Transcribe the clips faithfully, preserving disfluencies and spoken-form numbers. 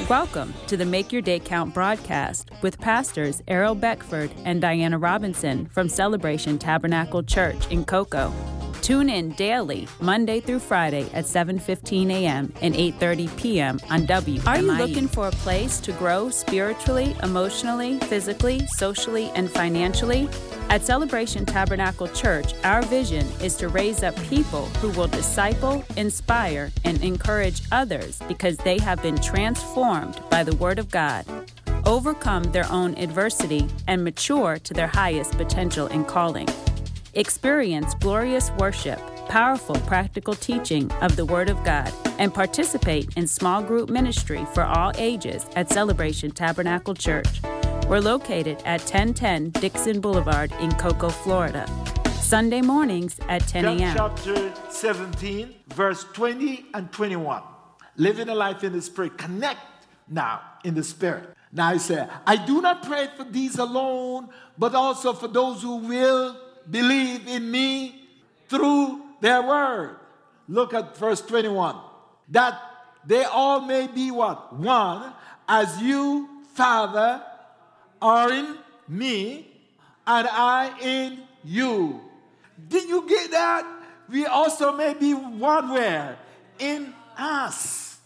Welcome to the Make Your Day Count broadcast with pastors Errol Beckford and Diana Robinson from Celebration Tabernacle Church in Cocoa. Tune in daily, Monday through Friday at seven fifteen a.m. and eight thirty p.m. on W M I E. Are you looking for a place to grow spiritually, emotionally, physically, socially, and financially? At Celebration Tabernacle Church, our vision is to raise up people who will disciple, inspire, and encourage others because they have been transformed by the Word of God, overcome their own adversity, and mature to their highest potential and calling. Experience glorious worship, powerful practical teaching of the Word of God, and participate in small group ministry for all ages at Celebration Tabernacle Church. We're located at ten ten Dixon Boulevard in Cocoa, Florida. Sunday mornings at ten a.m. John chapter seventeen, verse twenty and twenty-one. Living a life in the Spirit. Connect now in the Spirit. Now he said, I do not pray for these alone, but also for those who will believe in me through their word. Look at verse twenty-one. That they all may be what? One, as you, Father, are in me, and I in you. Did you get that? We also may be one where? In us.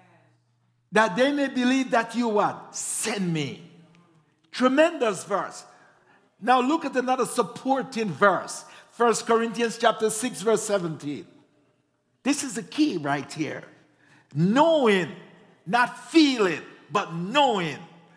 That they may believe that you what? Send me. Tremendous verse. Now look at another supporting verse. First Corinthians chapter six, verse seventeen. This is the key right here. Knowing, not feeling, but knowing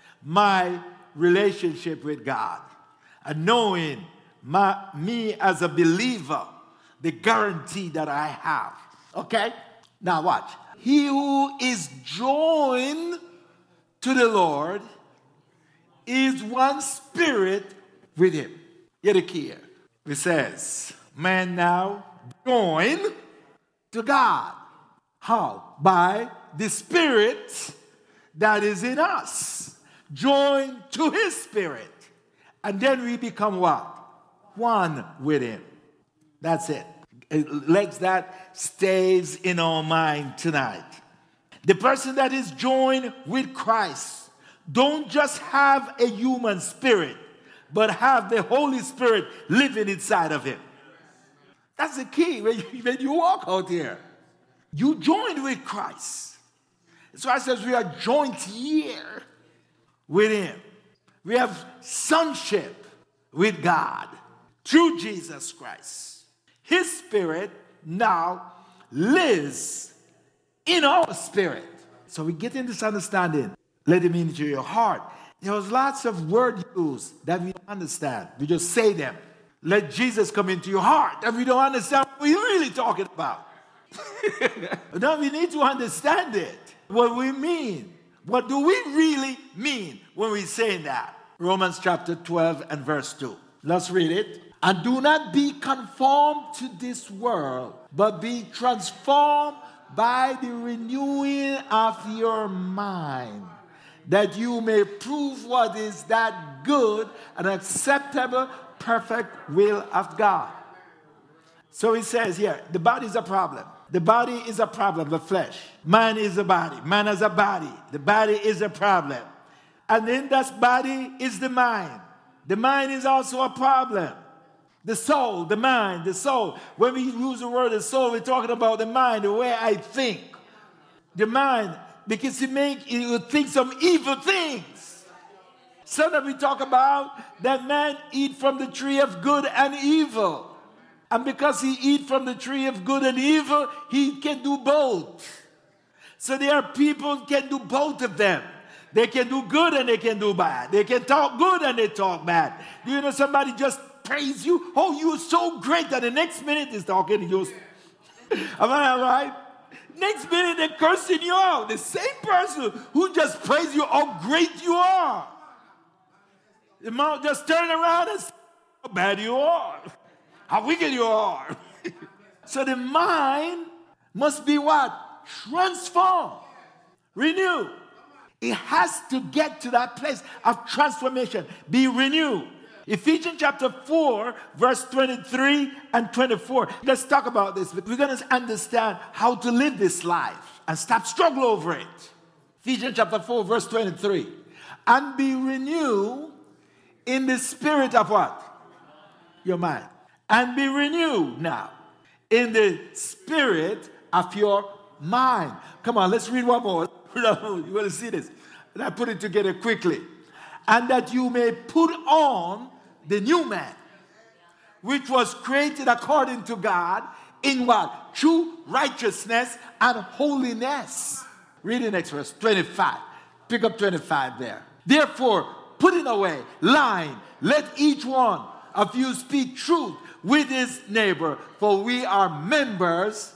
my relationship with God. And knowing my, me as a believer, the guarantee that I have. Okay? Now watch. He who is joined to the Lord is one spirit with him. Get the key here. It says, man now join to God. How? By the Spirit that is in us. Join to his Spirit. And then we become what? One with him. That's it. Let that stays in our mind tonight. The person that is joined with Christ don't just have a human spirit, but have the Holy Spirit living inside of him. That's the key when you, when you walk out here. You joined with Christ. So I says we are joined here with him. We have sonship with God through Jesus Christ. His spirit now lives in our spirit. So we get in this understanding. Let him into your heart. There was lots of word use that we don't understand. We just say them. Let Jesus come into your heart. And we don't understand what we're really talking about. Now we need to understand it. What we mean. What do we really mean when we say that? Romans chapter twelve and verse two. Let's read it. And do not be conformed to this world, but be transformed by the renewing of your mind, that you may prove what is that good and acceptable, perfect will of God. So he says here, the body is a problem. The body is a problem, the flesh. Man is a body. Man is a body. The body is a problem. And in that body is the mind. The mind is also a problem. The soul, the mind, the soul. When we use the word the soul, we're talking about the mind, the way I think. The mind, because it make it will think some evil things. Sometimes we talk about that man eat from the tree of good and evil. And because he eat from the tree of good and evil, he can do both. So there are people who can do both of them. They can do good and they can do bad. They can talk good and they talk bad. Do you know somebody just praise you? Oh, you're so great that the next minute is talking to you. Am I all right? Next minute they're cursing you out. The same person who just praised you how great you are. The mouth just turn around and say how bad you are. How wicked you are. So the mind must be what? Transformed. Renewed. It has to get to that place of transformation. Be renewed. Ephesians chapter four, verse twenty-three and twenty-four. Let's talk about this. We're going to understand how to live this life and stop struggling over it. Ephesians chapter four, verse twenty-three. And be renewed in the spirit of what? Your mind. And be renewed now in the spirit of your mind. Come on, let's read one more. You will see this. And I put it together quickly. And that you may put on the new man, which was created according to God in what? True righteousness and holiness. Read the next verse, twenty-five. Pick up twenty-five there. Therefore, putting away lying, let each one of you speak truth with his neighbor, for we are members.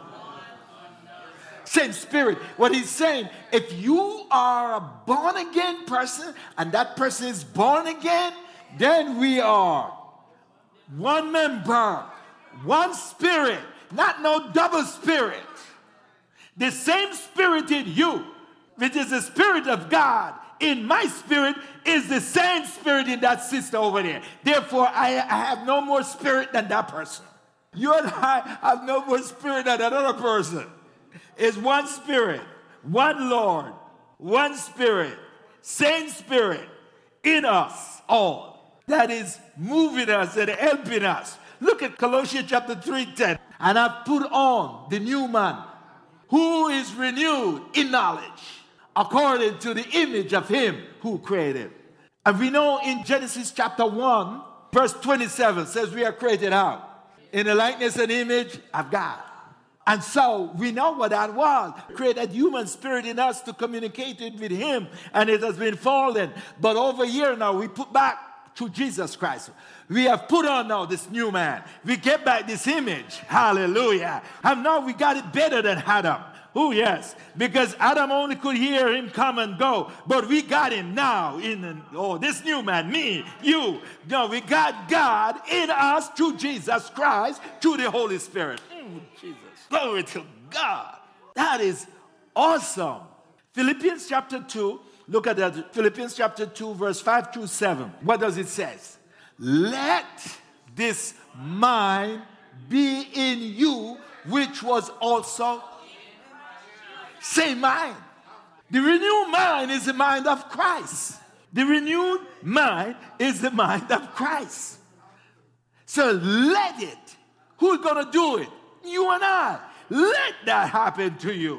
Same spirit. What he's saying, if you are a born again person and that person is born again, then we are one member, one spirit, not no double spirit. The same spirit in you, which is the spirit of God, in my spirit is the same spirit in that sister over there. Therefore, I, I have no more spirit than that person. You and I have no more spirit than another person. It's one spirit, one Lord, one spirit, same spirit in us all that is moving us and helping us. Look at Colossians chapter three, ten. And I've put on the new man who is renewed in knowledge according to the image of him who created. And we know in Genesis chapter one, verse twenty-seven says we are created out in the likeness and image of God. And so we know what that was. Created human spirit in us to communicate it with him. And it has been fallen. But over here now we put back to Jesus Christ. We have put on now this new man. We get back this image. Hallelujah. And now we got it better than Adam. Oh, yes. Because Adam only could hear him come and go. But we got him now in, the, oh, this new man, me, you. No, we got God in us through Jesus Christ, through the Holy Spirit. Mm, Jesus. Glory to God. That is awesome. Philippians chapter two. Look at that. Philippians chapter two, verse five through seven. What does it say? Let this mind be in you, which was also same mind. The renewed mind is the mind of Christ. The renewed mind is the mind of Christ. So let it. Who's going to do it? You and I. Let that happen to you.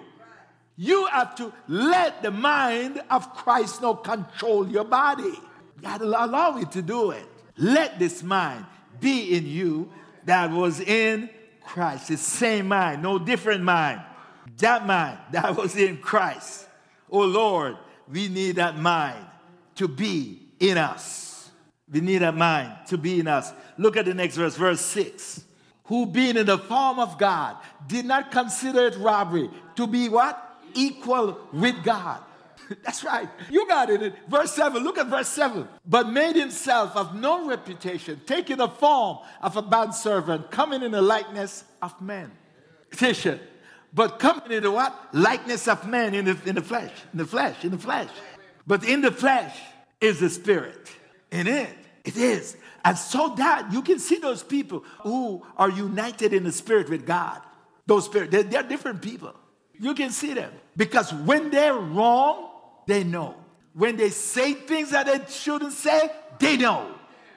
You have to let the mind of Christ now control your body. You got to allow it to do it. Let this mind be in you that was in Christ. The same mind, no different mind. That mind that was in Christ. Oh Lord, we need that mind to be in us. We need that mind to be in us. Look at the next verse, verse six. Who being in the form of God did not consider it robbery to be what? Equal with God. That's right. You got it. Verse seven. Look at verse seven. But made himself of no reputation, taking the form of a bondservant, coming in the likeness of men. Petition. But coming in the what? Likeness of men in the, in the flesh. In the flesh. In the flesh. But in the flesh is the spirit. In it. It is. And so that you can see those people who are united in the spirit with God. Those spirits, they're, they're different people. You can see them. Because when they're wrong, they know. When they say things that they shouldn't say, they know.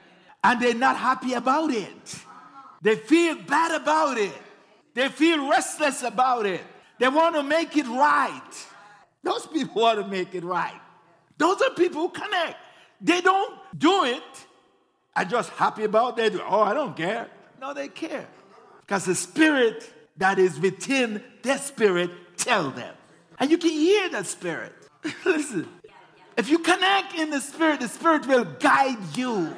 And they're not happy about it. They feel bad about it. They feel restless about it. They want to make it right. Those people want to make it right. Those are people who connect. They don't do it and just happy about it. Oh, I don't care. No, they care. Because the spirit that is within their spirit tell them. And you can hear that spirit. Listen. If you connect in the spirit, the spirit will guide you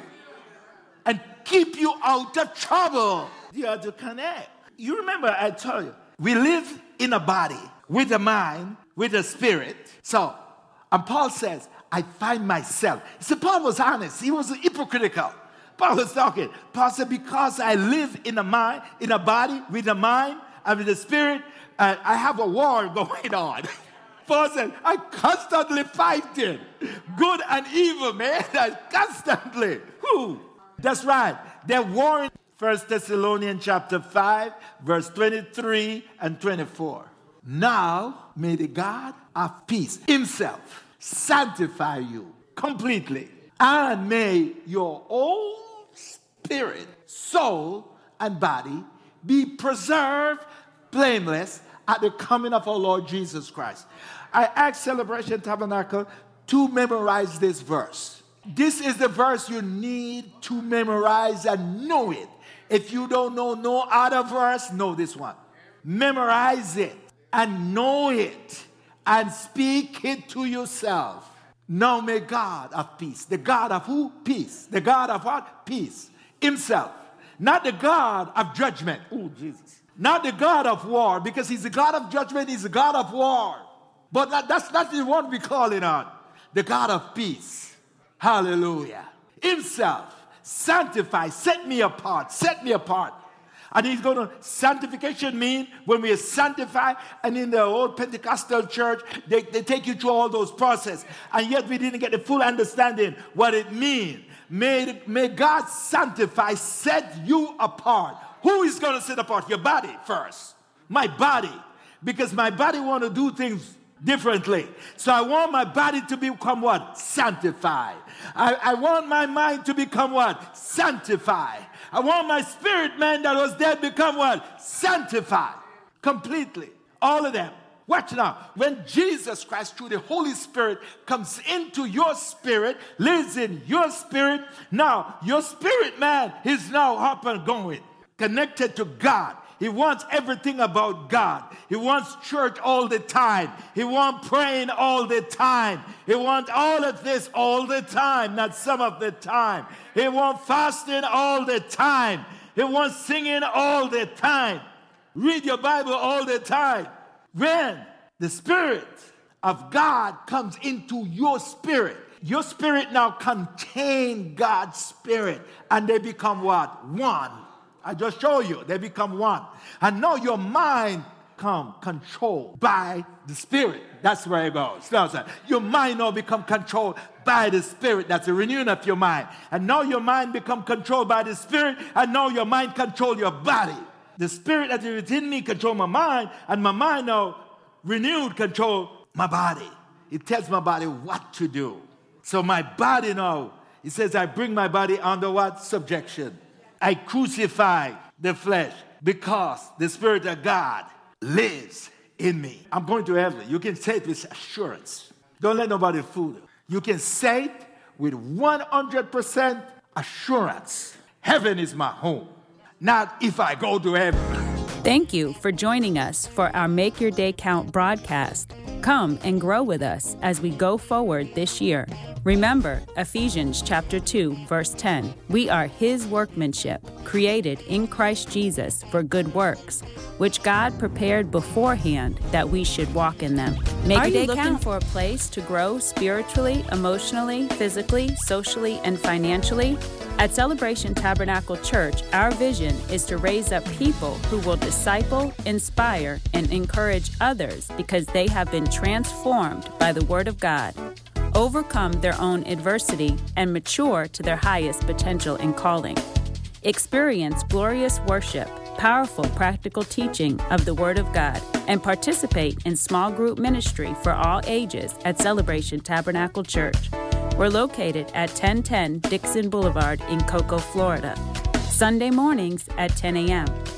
and keep you out of trouble. You have to connect. You remember I told you, we live in a body with a mind, with a spirit. So, and Paul says, I find myself. See, Paul was honest. He was hypocritical. Paul was talking. Paul said, because I live in a mind, in a body, with a mind, and with a spirit, uh, I have a war going on. Paul said, I constantly fighting. Good and evil, man. I constantly. Whew. That's right. They're warring. First Thessalonians chapter five, verse twenty-three and twenty-four. Now may the God of peace himself sanctify you completely, and may your whole spirit, soul, and body be preserved blameless at the coming of our Lord Jesus Christ. I asked Celebration Tabernacle to memorize this verse. This is the verse you need to memorize and know it. If you don't know no other verse, know this one. Memorize it and know it and speak it to yourself. Now may God of peace, the God of who? Peace. The God of what? Peace. Himself. Not the God of judgment. Oh, Jesus. Not the God of war, because he's the God of judgment, he's the God of war. But that, that's not the one we call it on. The God of peace. Hallelujah. Himself. Sanctify. Set me apart. Set me apart. And he's going to, sanctification mean when we are sanctified, and in the old Pentecostal church, they, they take you through all those processes. And yet we didn't get the full understanding what it means. May, may God sanctify, set you apart. Who is going to set apart? Your body first. My body. Because my body want to do things differently. So I want my body to become what? Sanctified. I, I want my mind to become what? Sanctified. I want my spirit man that was dead become what? Sanctified. Completely. All of them. Watch now. When Jesus Christ through the Holy Spirit comes into your spirit, lives in your spirit, now your spirit man is now up and going. Connected to God. He wants everything about God. He wants church all the time. He wants praying all the time. He wants all of this all the time, not some of the time. He wants fasting all the time. He wants singing all the time. Read your Bible all the time. When the Spirit of God comes into your spirit, your spirit now contains God's Spirit, and they become what? One. I just show you, they become one. And now your mind come controlled by the Spirit. That's where it goes. Your mind now become controlled by the Spirit. That's the renewing of your mind. And now your mind become controlled by the Spirit, and now your mind control your body. The Spirit that is within me control my mind, and my mind now renewed control my body. It tells my body what to do. So my body now, it says I bring my body under what? Subjection. I crucify the flesh because the Spirit of God lives in me. I'm going to heaven. You can say it with assurance. Don't let nobody fool you. You can say it with one hundred percent assurance. Heaven is my home. Not if I go to heaven. Thank you for joining us for our Make Your Day Count broadcast. Come and grow with us as we go forward this year. Remember Ephesians chapter two, verse ten. We are his workmanship, created in Christ Jesus for good works, which God prepared beforehand that we should walk in them. Make Are you looking count. for a place to grow spiritually, emotionally, physically, socially, and financially? At Celebration Tabernacle Church, our vision is to raise up people who will disciple, inspire, and encourage others because they have been transformed by the Word of God, overcome their own adversity, and mature to their highest potential and calling. Experience glorious worship, powerful practical teaching of the Word of God, and participate in small group ministry for all ages at Celebration Tabernacle Church. We're located at ten ten Dixon Boulevard in Cocoa, Florida. Sunday mornings at ten a.m.